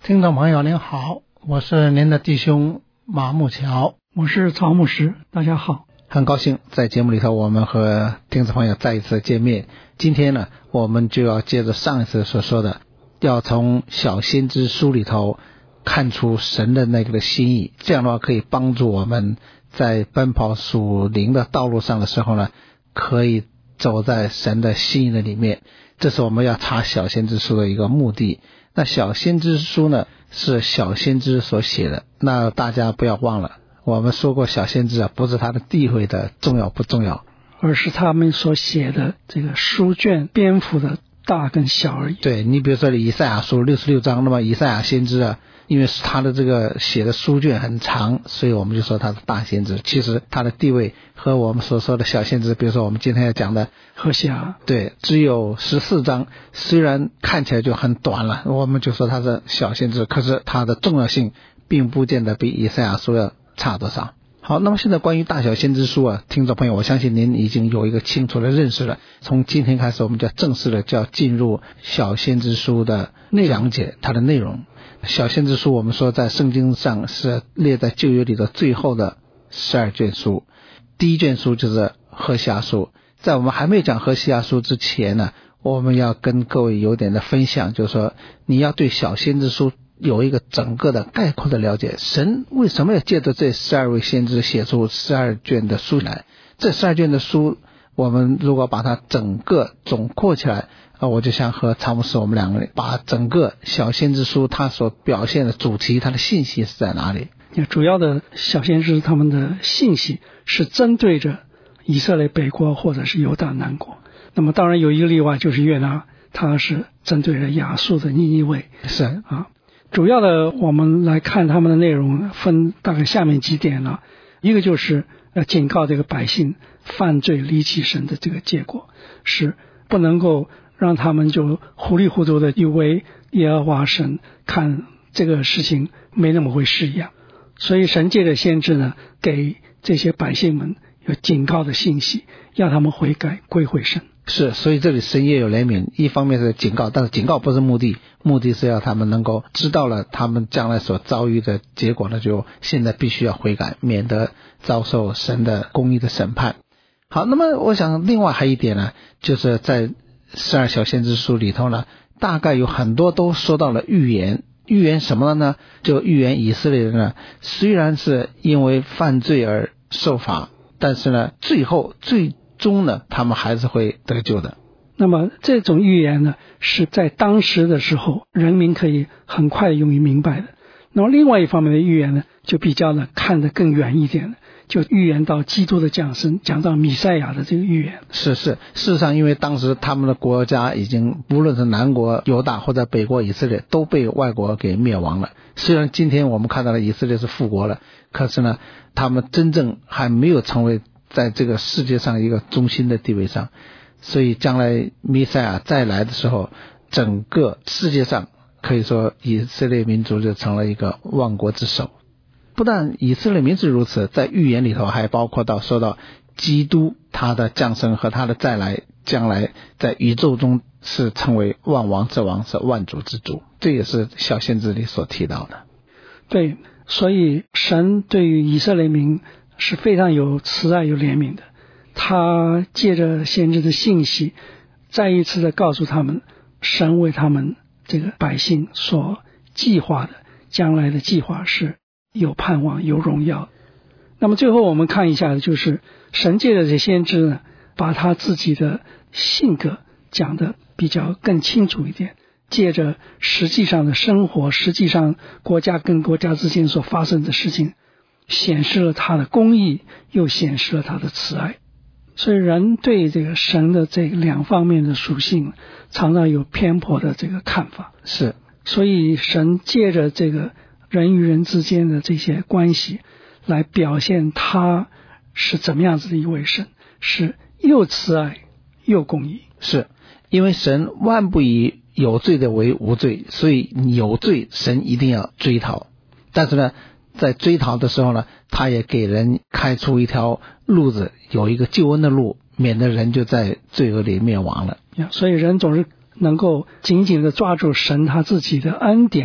听众朋友您好，我是您的弟兄马木桥， 我是曹牧师，大家好。 很高兴在节目里头我们和听众朋友再一次见面。今天呢，我们就要接着上一次所说的，要从小先知书里头看出神的那个的心意，这样的话可以帮助我们在奔跑属灵的道路上的时候呢，可以走在神的心意的里面。这是我们要查小先知书的一个目的。那小先知书呢，是小先知所写的，那大家不要忘了，我们说过小先知不是他的地位的重要不重要， 而是他们所写的这个书卷篇幅的大跟小而已。 对，你比如说以赛亚书66章，那么以赛亚先知因为他的这个写的书卷很长，所以我们就说他是大先知。其实他的地位和我们所说的小先知，比如说我们今天要讲的何西阿， 对，只有14章，虽然看起来就很短了，我们就说他是小先知，可是他的重要性并不见得比以赛亚书要差多少。好，那么现在关于大小先知书听众朋友，我相信您已经有一个清楚的认识了。从今天开始，我们就正式的就要进入小先知书的讲解，它的内容。小先知书我们说在圣经上是列在旧约里的最后的12卷书，第一卷书就是何西阿书。在我们还没讲何西阿书之前呢，我们要跟各位有点的分享，就是说你要对小先知书有一个整个的概括的了解，神为什么要借着这12位先知写出12卷的书来。这12卷的书我们如果把它整个总括起来，我就想和曹牧师我们两个人把整个小先知书它所表现的主题，它的信息是在哪里。 主要的小先知他们的信息是针对着以色列北国或者是犹大南国，那么当然有一个例外，就是约拿，他是针对着亚述的尼尼微。 是主要的我们来看他们的内容分大概下面几点了。一个就是警告这个百姓犯罪离弃神的这个结果，是不能够让他们就糊里糊涂的以为耶和华神看这个事情没那么回事一样。所以神借着先知呢，给这些百姓们有警告的信息，要他们悔改归回神。 是，所以这里神也有怜悯，一方面是警告，但是警告不是目的，目的是要他们能够知道了他们将来所遭遇的结果呢，就现在必须要悔改，免得遭受神的公义的审判。好，那么我想另外还有一点呢，就是在12小先知书里头呢，大概有很多都说到了预言。预言什么呢？就预言以色列人呢，虽然是因为犯罪而受罚，但是呢，最终呢，他们还是会得救的。 那么这种预言呢，是在当时的时候人民可以很快容易明白的。那么另外一方面的预言呢，就比较呢看得更远一点的，就预言到基督的降生，讲到弥赛亚的这个预言。 是，事实上因为当时他们的国家已经无论是南国犹大或者北国以色列都被外国给灭亡了。虽然今天我们看到了以色列是复国了，可是呢，他们真正还没有成为在这个世界上一个中心的地位上。所以将来弥赛亚再来的时候，整个世界上可以说以色列民族就成了一个万国之首。不但以色列民是如此，在预言里头还包括到说到基督他的降生和他的再来，将来在宇宙中是成为万王之王，是万主之主，这也是小先知里所提到的。 对，所以神对于以色列民是非常有慈爱有怜悯的，他借着先知的信息再一次的告诉他们，神为他们这个百姓所计划的将来的计划是有盼望有荣耀。那么最后我们看一下的就是神借着这先知呢，把他自己的性格讲得比较更清楚一点，借着实际上的生活，实际上国家跟国家之间所发生的事情，显示了他的公义，又显示了他的慈爱。所以人对这个神的这两方面的属性常常有偏颇的这个看法。 是， 所以神借着这个人与人之间的这些关系来表现他是怎么样子的一位神，是又慈爱又公义。 是，因为神万不以有罪的为无罪，所以有罪神一定要追讨。但是呢，在追讨的时候呢，他也给人开出一条路子，有一个救恩的路，免得人就在罪恶里灭亡了。 所以人总是能够紧紧地抓住神他自己的恩典，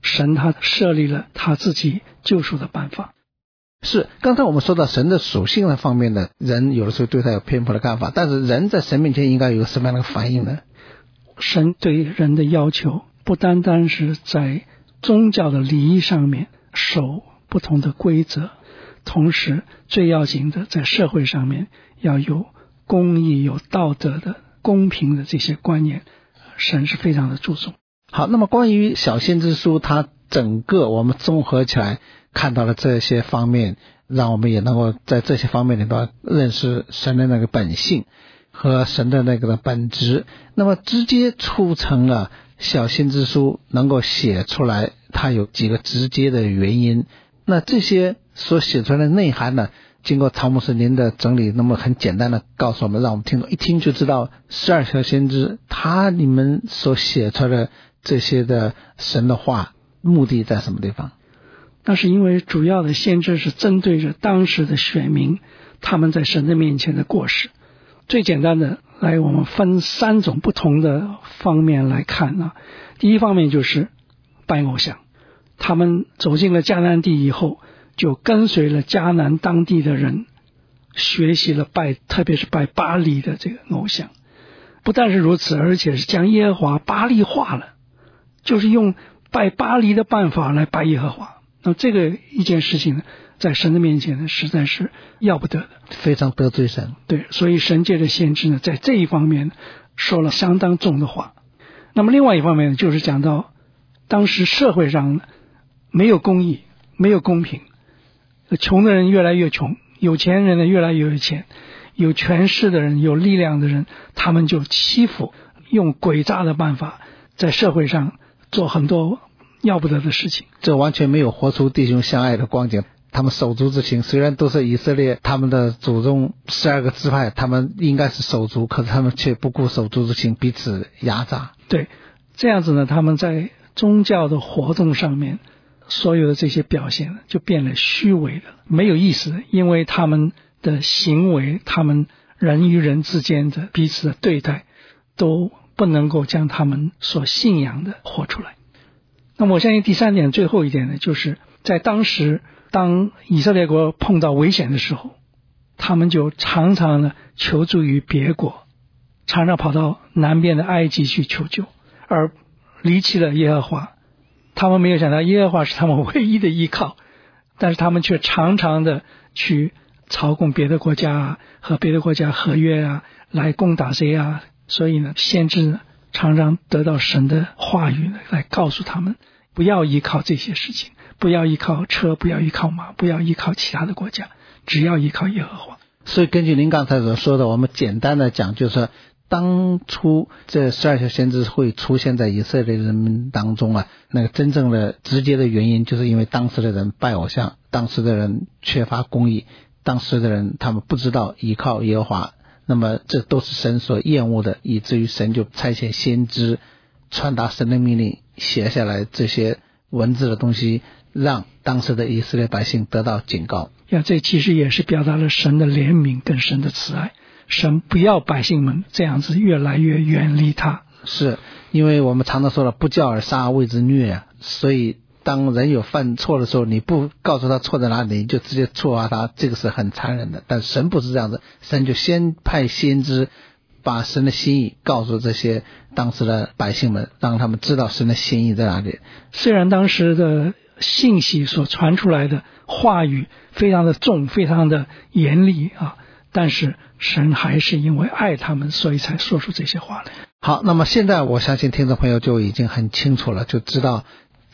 神他设立了他自己救赎的办法。 是，刚才我们说到神的属性的方面的人有的时候对他有偏颇的看法，但是人在神面前应该有什么样的反应呢？ 神对人的要求不单单是在宗教的礼仪上面守不同的规则，同时最要紧的在社会上面要有公义、有道德的、公平的这些观念，神是非常的注重。 好，那么关于小先知书，它整个我们综合起来看到了这些方面，让我们也能够在这些方面里头认识神的那个本性和神的那个的本质。那么直接促成了小先知书能够写出来，它有几个直接的原因。那这些所写出来的内涵呢，经过曹牧师您的整理，那么很简单的告诉我们，让我们听众一听就知道12小先知他你们所写出来的这些的神的话目的在什么地方。 那是因为主要的先知是针对着当时的选民他们在神的面前的过失。最简单的来，我们分3种不同的方面来看啊。第一方面就是拜偶像，他们走进了迦南地以后，就跟随了迦南当地的人学习了特别是拜巴力的这个偶像。不但是如此，而且是将耶和华巴力化了，就是用拜巴力的办法来拜耶和华。那么这个一件事情呢，在神的面前呢，实在是要不得的， 非常得罪神。 对，所以神借着先知呢，在这一方面说了相当重的话。那么另外一方面就是讲到当时社会上没有公义，没有公平，穷的人越来越穷，有钱人呢越来越有钱，有权势的人、有力量的人，他们就欺负，用诡诈的办法在社会上做很多要不得的事情。 这完全没有活出弟兄相爱的光景。他们手足之情，虽然都是以色列他们的祖宗12个支派，他们应该是手足，可是他们却不顾手足之情，彼此压榨。 对，这样子呢，他们在宗教的活动上面所有的这些表现就变得虚伪的，没有意思的，因为他们的行为，他们人与人之间的彼此的对待都不能够将他们所信仰的活出来。那么我相信第3点最后一点呢，就是在当时当以色列国碰到危险的时候，他们就常常呢求助于别国，常常跑到南边的埃及去求救，而离弃了耶和华。他们没有想到耶和华是他们唯一的依靠，但是他们却常常的去朝贡别的国家啊，和别的国家合约啊，来攻打谁啊。所以呢，先知呢常常得到神的话语呢，来告诉他们不要依靠这些事情，不要依靠车，不要依靠马，不要依靠其他的国家，只要依靠耶和华。 所以根据您刚才所说的，我们简单的讲，就是当初这12小先知会出现在以色列人民当中啊，那个真正的直接的原因，就是因为当时的人拜偶像，当时的人缺乏公义，当时的人他们不知道依靠耶和华，那么这都是神所厌恶的，以至于神就差遣先知传达神的命令，写下来这些文字的东西，让当时的以色列百姓得到警告。 这其实也是表达了神的怜悯跟神的慈爱，神不要百姓们这样子越来越远离他。 是因为我们常常说了，不教而杀谓之虐啊，所以当人有犯错的时候，你不告诉他错在哪里，你就直接处罚他，这个是很残忍的。但神不是这样子，神就先派先知把神的心意告诉这些当时的百姓们，让他们知道神的心意在哪里。 虽然当时的信息所传出来的话语非常的重，非常的严厉啊，但是神还是因为爱他们，所以才说出这些话来。 好，那么现在我相信听众朋友就已经很清楚了，就知道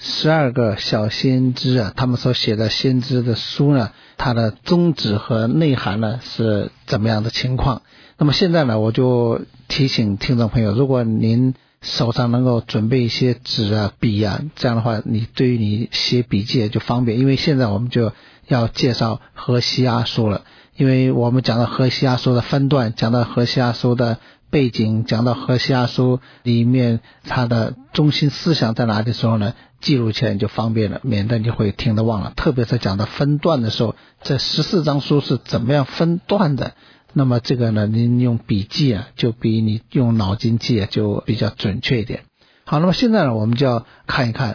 12个小先知啊，他们所写的先知的书呢，它的宗旨和内涵呢是怎么样的情况。那么现在呢，我就提醒听众朋友，如果您手上能够准备一些纸啊笔啊，这样的话你对于你写笔记也就方便。因为现在我们就要介绍何西阿书了，因为我们讲到何西阿书的分段，讲到何西阿书的背景，讲到何西阿书里面它的中心思想在哪里的时候呢，记录起来就方便了，免得你会听得忘了。特别是讲到分段的时候，这14章书是怎么样分段的，那么这个呢，您用笔记啊，就比你用脑筋记啊就比较准确一点。好，那么现在呢，我们就要看一看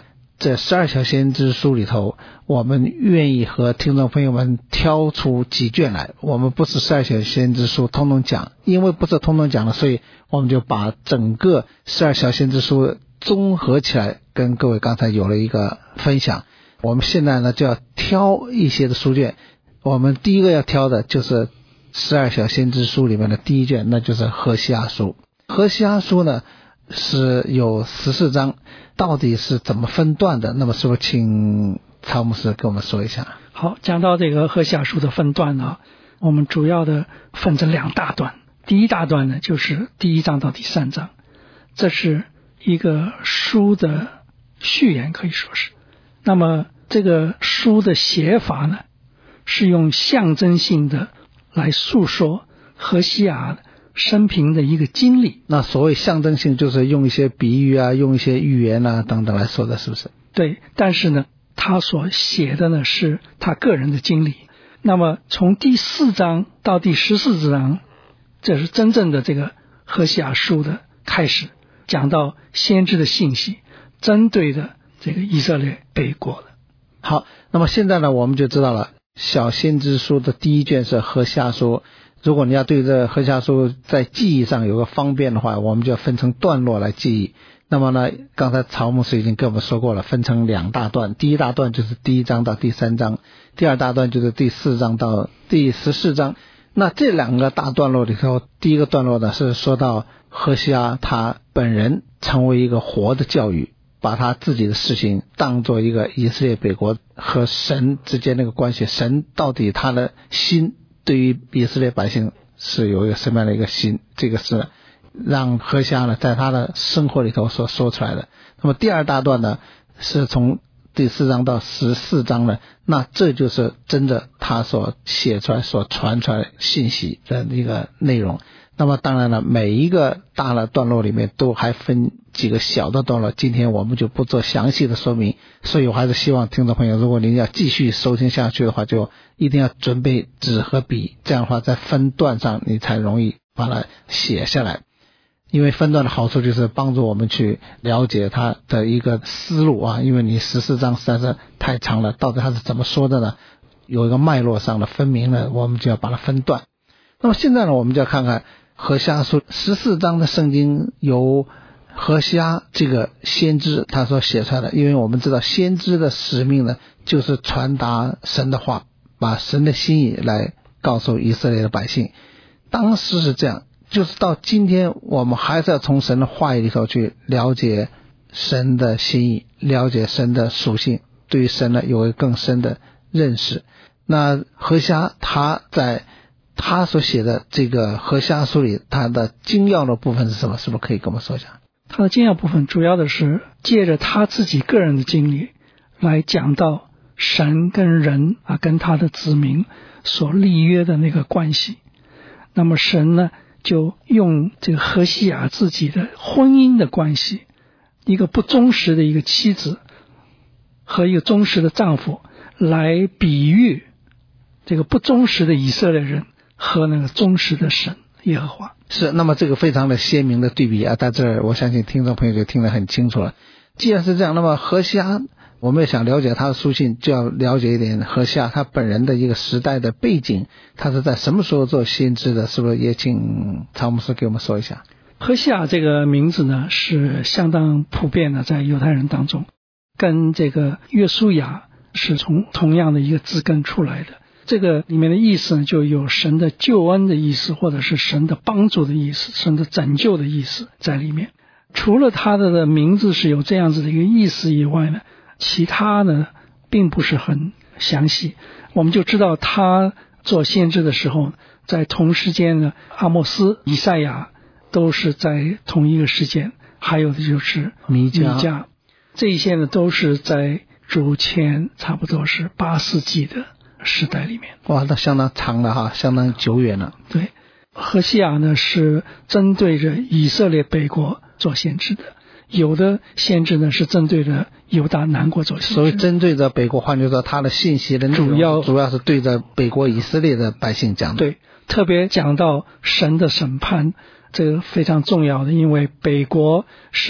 这12小先知书里头，我们愿意和听众朋友们挑出几卷来，我们不是12小先知书通通讲，因为不是通通讲了，所以我们就把整个12小先知书综合起来，跟各位刚才有了一个分享。我们现在呢就要挑一些的书卷，我们第一个要挑的就是12小先知书里面的第一卷，那就是何西阿书。何西阿书呢是有14章，到底是怎么分段的？那么是不是请曹牧师跟我们说一下？ 好，讲到这个何西阿书的分段呢，我们主要的分成2大段。第一大段呢，就是第1章到第3章，这是一个书的序言，可以说是。那么这个书的写法呢，是用象征性的来诉说何西阿生平的一个经历。 那所谓象征性，就是用一些比喻啊，用一些寓言啊等等来说的，是不是？ 对，但是呢，他所写的呢是他个人的经历。那么从第4章到第14章，这是真正的这个何西阿书的开始，讲到先知的信息，针对的这个以色列北国的。 好，那么现在呢，我们就知道了小先知书的第一卷是何西阿书。如果你要对这何西阿书在记忆上有个方便的话，我们就要分成段落来记忆。那么呢，刚才曹牧师已经跟我们说过了，分成2大段，第一大段就是第1章到第3章，第二大段就是第4章到第14章。那这2个大段落里头，第一个段落呢是说到何西阿他本人成为一个活的教育，把他自己的事情当作一个以色列北国和神之间那个关系，神到底他的心对于以色列百姓是有一个什么样的一个心，这个是让何西阿呢在他的生活里头所说出来的。那么第2大段呢是从第4章到14章呢，那这就是真的他所写出来所传出来信息的一个内容。那么当然了，每一个大的段落里面都还分几个小的段落，今天我们就不做详细的说明，所以我还是希望听众朋友，如果您要继续收听下去的话，就一定要准备纸和笔，这样的话在分段上你才容易把它写下来。因为分段的好处就是帮助我们去了解它的一个思路啊，因为你14章实在是太长了，到底它是怎么说的呢？有一个脉络上的分明了，我们就要把它分段。那么现在呢，我们就要看看何西阿书14章的圣经由何西阿这个先知他所写出来的。因为我们知道先知的使命呢，就是传达神的话，把神的心意来告诉以色列的百姓。当时是这样，就是到今天我们还是要从神的话语里头去了解神的心意，了解神的属性，对于神呢有一个更深的认识。那何西阿他在他所写的这个何西阿书里，他的精要的部分是什么？是不是可以跟我们说一下？ 他的精要部分主要的是借着他自己个人的经历来讲到神跟人啊，跟他的子民所立约的那个关系。那么神呢就用这个何西阿自己的婚姻的关系，一个不忠实的一个妻子和一个忠实的丈夫，来比喻这个不忠实的以色列人和那个忠实的神耶和华。 是，那么这个非常的鲜明的对比啊，在这儿我相信听众朋友就听得很清楚了。既然是这样，那么何西阿我们也想了解他的书信，就要了解一点何西阿他本人的一个时代的背景，他是在什么时候做先知的？是不是也请曹牧师给我们说一下？ 何西阿这个名字呢是相当普遍的，在犹太人当中，跟这个约书亚是从同样的一个字根出来的。这个里面的意思呢，就有神的救恩的意思，或者是神的帮助的意思，神的拯救的意思在里面。除了他的名字是有这样子的一个意思以外呢，其他呢并不是很详细。我们就知道他做先知的时候，在同时间呢，阿摩斯、以赛亚都是在同一个时间，还有的就是弥迦，这一些呢都是在主前差不多是8世纪的时代里面。 哇，那相当长了哈，相当久远了。 对，何西阿呢是针对着以色列北国做先知的，有的先知呢是针对着犹大南国做先知。 所以针对着北国，换句话说，他的信息的内容主要是对着北国以色列的百姓讲的。 对，特别讲到神的审判，这个非常重要的，因为北国是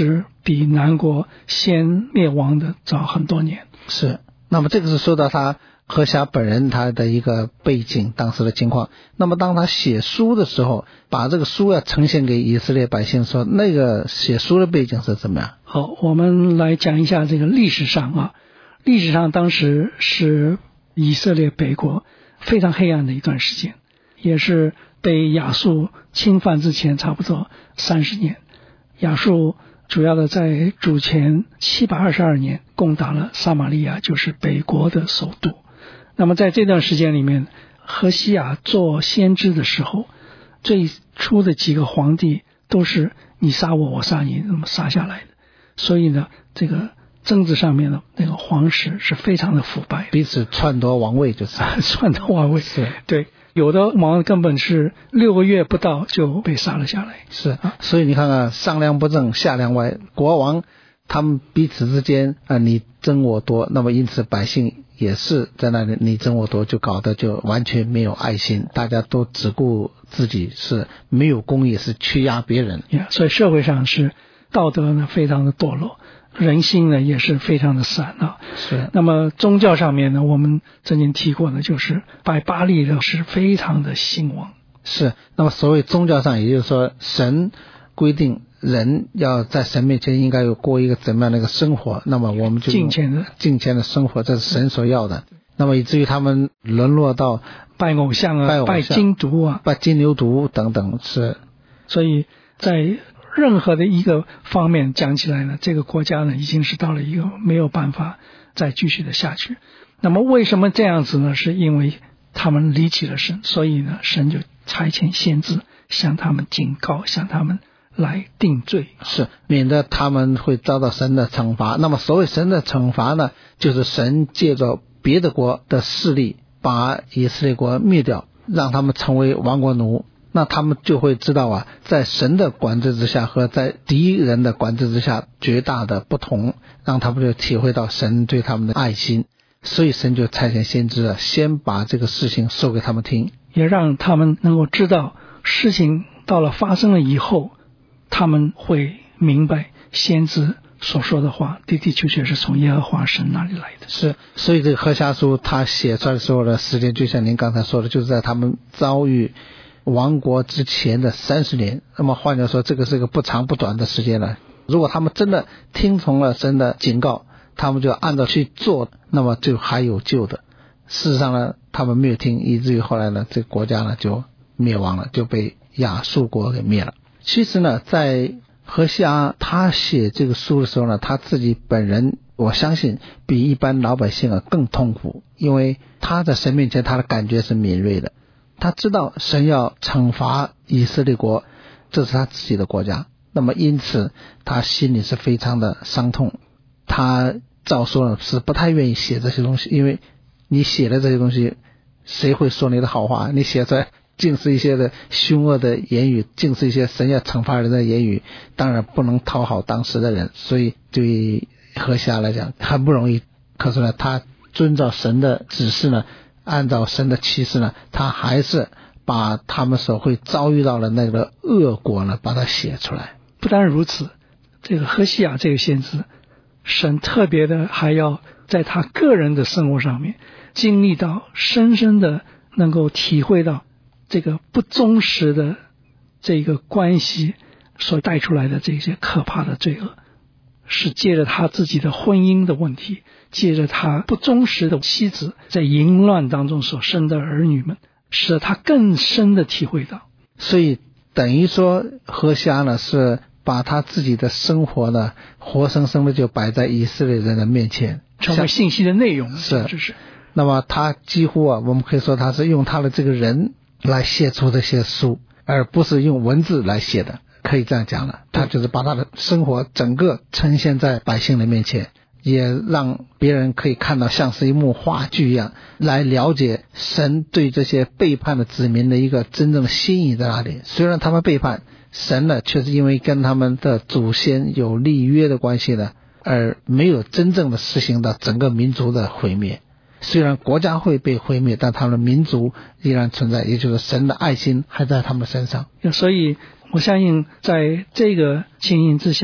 比南国先灭亡的早很多年。 是，那么这个是说到他何西阿本人他的一个背景，当时的情况。那么当他写书的时候，把这个书要呈现给以色列百姓，说那个写书的背景是怎么样？ 好，我们来讲一下这个历史上啊，历史上当时是以色列北国非常黑暗的一段时间，也是被亚述侵犯之前差不多30年。亚述主要的在主前722年攻打了撒玛利亚，就是北国的首都。那么在这段时间里面，何西阿做先知的时候，最初的几个皇帝都是你杀我，我杀你，那么杀下来的。所以呢，这个政治上面的那个皇室是非常的腐败， 彼此篡夺王位，就是篡夺王位。 是， 对，有的王根本是6个月不到就被杀了下来。 是，所以你看看，上梁不正下梁歪，国王他们彼此之间你争我夺，那么因此百姓也是在那里你争我夺，就搞得就完全没有爱心，大家都只顾自己，是没有公义，是屈压别人。 所以社会上是道德呢非常的堕落，人心呢也是非常的散啊。 是。 那么宗教上面呢，我们曾经提过呢，就是拜巴力的是非常的兴旺。 是。那么所谓宗教上，也就是说神规定人要在神面前应该有过一个怎么样的一个生活，那么我们就敬虔的生活，这是神所要的。那么以至于他们沦落到拜偶像啊，拜金犊啊， 拜金牛犊等等。是。 所以在任何的一个方面讲起来呢，这个国家呢已经是到了一个没有办法再继续的下去。那么为什么这样子呢？是因为他们离弃了神，所以呢神就差遣先知向他们警告，向他们来定罪， 是免得他们会遭到神的惩罚。那么所谓神的惩罚呢，就是神借着别的国的势力把以色列国灭掉，让他们成为亡国奴。那他们就会知道在神的管制之下和在敌人的管制之下绝大的不同，让他们就体会到神对他们的爱心。所以神就差遣先知先把这个事情说给他们听， 也让他们能够知道事情到了发生了以后，他们会明白先知所说的话的的确确是从耶和华神那里来的。 是。所以这个何西阿书他写出来的时候的时间，就像您刚才说的，就是在他们遭遇亡国之前的30年。那么换句话说，这个是个不长不短的时间了。如果他们真的听从了神的警告，他们就按照去做，那么就还有救的。事实上呢，他们没有听，以至于后来呢，这个国家呢就灭亡了，就被亚述国给灭了。其实呢，在何西阿他写这个书的时候呢，他自己本人我相信比一般老百姓更痛苦，因为他在神面前他的感觉是敏锐的，他知道神要惩罚以色列国，这是他自己的国家，那么因此他心里是非常的伤痛。他照说呢是不太愿意写这些东西，因为你写的这些东西谁会说你的好话，你写出来尽是一些的凶恶的言语，尽是一些神要惩罚人的言语，当然不能讨好当时的人，所以对何西阿来讲很不容易。可是呢，他遵照神的指示呢，按照神的启示呢，他还是把他们所会遭遇到的那个恶果呢把它写出来。 不单如此，这个何西阿这个先知，神特别的还要在他个人的生活上面经历到，深深的能够体会到这个不忠实的这个关系所带出来的这些可怕的罪恶，是借着他自己的婚姻的问题，借着他不忠实的妻子在淫乱当中所生的儿女们，使得他更深的体会到。 所以等于说何西阿呢是把他自己的生活呢活生生的就摆在以色列人的面前， 成为信息的内容。 是。那么他几乎我们可以说他是用他的这个人来写出这些书，而不是用文字来写的，可以这样讲了。他就是把他的生活整个呈现在百姓的面前，也让别人可以看到像是一幕话剧一样，来了解神对这些背叛的子民的一个真正的心意在哪里。虽然他们背叛神呢，却是因为跟他们的祖先有立约的关系呢，而没有真正的实行到整个民族的毁灭。虽然国家会被毁灭，但他们的民族依然存在，也就是神的爱心还在他们身上。 所以我相信在这个情形之下，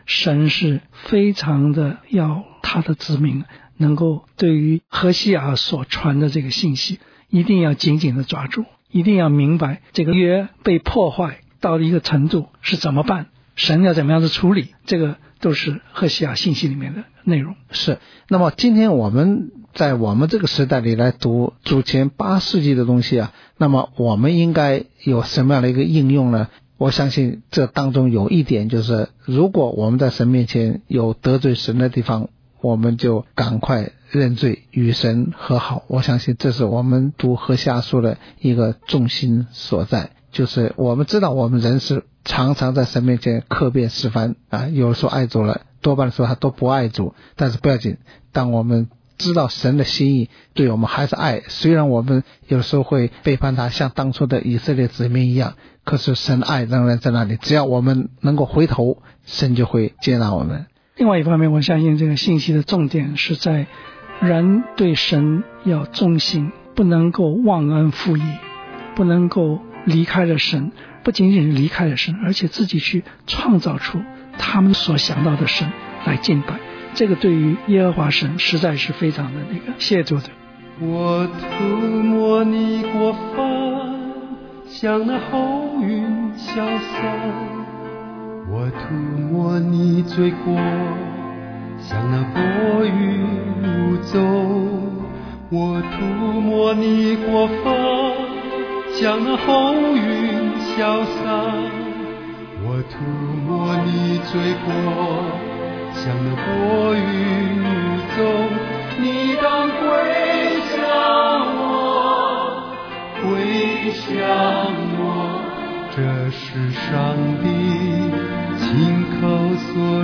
神是非常的要他的子民能够对于何西阿所传的这个信息一定要紧紧的抓住，一定要明白这个约被破坏到了一个程度是怎么办，神要怎么样的处理，这个都是何西阿信息里面的内容。 是。那么今天我们在我们这个时代里来读主前8世纪的东西啊，那么我们应该有什么样的一个应用呢？我相信这当中有一点就是，如果我们在神面前有得罪神的地方，我们就赶快认罪，与神和好。我相信这是我们读何西阿书的一个重心所在，就是我们知道我们人是常常在神面前客变是非啊，有时候爱主了，多半的时候他都不爱主，但是不要紧，当我们知道神的心意对我们还是爱，虽然我们有时候会背叛他，像当初的以色列子民一样，可是神爱仍然在那里，只要我们能够回头，神就会接纳我们。 另外一方面，我相信这个信息的重点是在人对神要忠心，不能够忘恩负义，不能够离开了神，不仅仅是离开了神，而且自己去创造出他们所想到的神来敬拜，这个对于耶和华神实在是非常的亵渎的。 我涂抹你过犯，像那厚云消散，我涂抹你罪过，像那薄云无踪。我涂抹你过犯，像那厚云消散，我涂抹你罪过，像那薄云无踪。你当归向我，归向我，这是上帝亲口所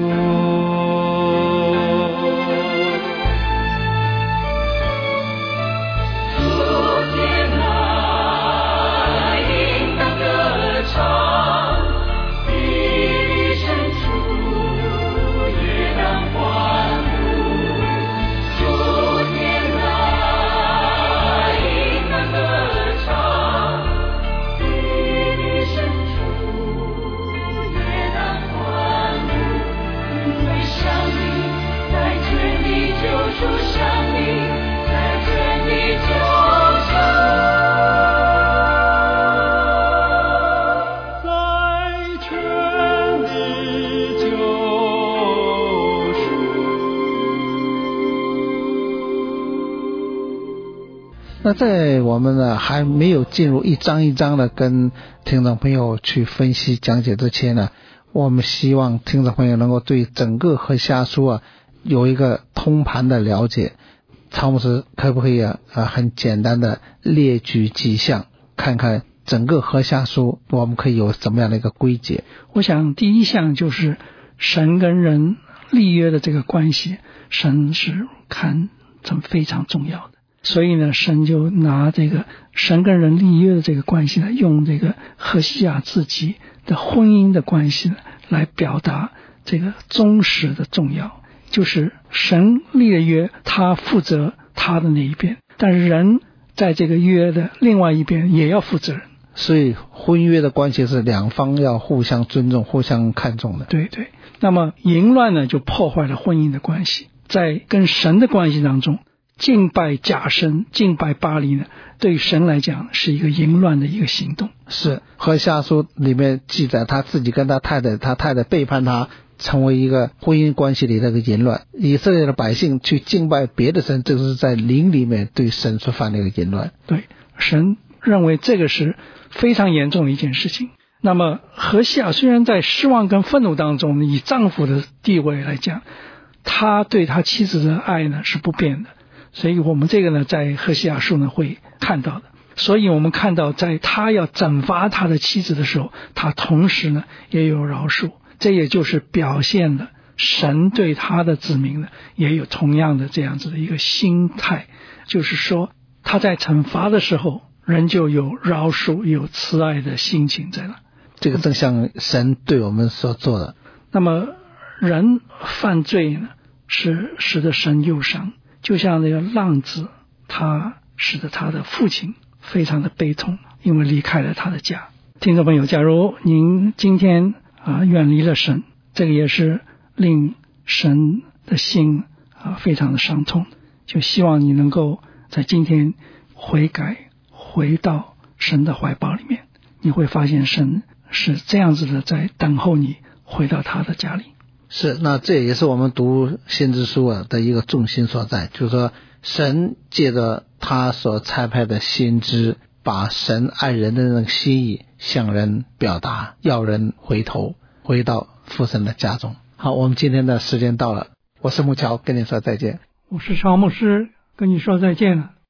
说。 那在我们呢还没有进入一章一章的跟听众朋友去分析讲解之前呢，我们希望听众朋友能够对整个何西阿书啊有一个通盘的了解。曹牧师可不可以很简单的列举几项，看看整个何西阿书我们可以有怎么样的一个归结？ 我想第一项就是神跟人立约的这个关系，神是看成非常重要的。所以呢，神就拿这个神跟人立约的这个关系呢，用这个何西阿自己的婚姻的关系呢，来表达这个忠实的重要。就是神立了约，他负责他的那一边，但是人在这个约的另外一边也要负责任。 所以婚约的关系是两方要互相尊重、互相看重的。 对对。那么淫乱呢，就破坏了婚姻的关系。在跟神的关系当中，敬拜假神、敬拜巴力呢，对于神来讲是一个淫乱的一个行动。 是何西阿书里面记载他自己跟他太太背叛他，成为一个婚姻关系里的一个淫乱。以色列的百姓去敬拜别的神，这是在灵里面对神所犯的一个淫乱。 对，神认为这个是非常严重的一件事情。那么何西阿虽然在失望跟愤怒当中，以丈夫的地位来讲，他对他妻子的爱呢是不变的。所以我们这个呢在何西阿书呢会看到的。所以我们看到在他要惩罚他的妻子的时候，他同时呢也有饶恕，这也就是表现了神对他的子民呢也有同样的这样子的一个心态，就是说他在惩罚的时候人就有饶恕有慈爱的心情在那。 这个正像神对我们所做的。 那么人犯罪呢是使得神忧伤，就像那个浪子，他使得他的父亲非常的悲痛，因为离开了他的家。听众朋友，假如您今天远离了神， 这个也是令神的心非常的伤痛，就希望你能够在今天悔改，回到神的怀抱里面，你会发现神是这样子的在等候你回到他的家里。 是，那这也是我们读先知书的一个重心所在，就是说神借着他所差派的先知，把神爱人的那个心意向人表达，要人回头回到父神的家中。好，我们今天的时间到了，我是木桥，跟你说再见。 我是曹牧师，跟你说再见了。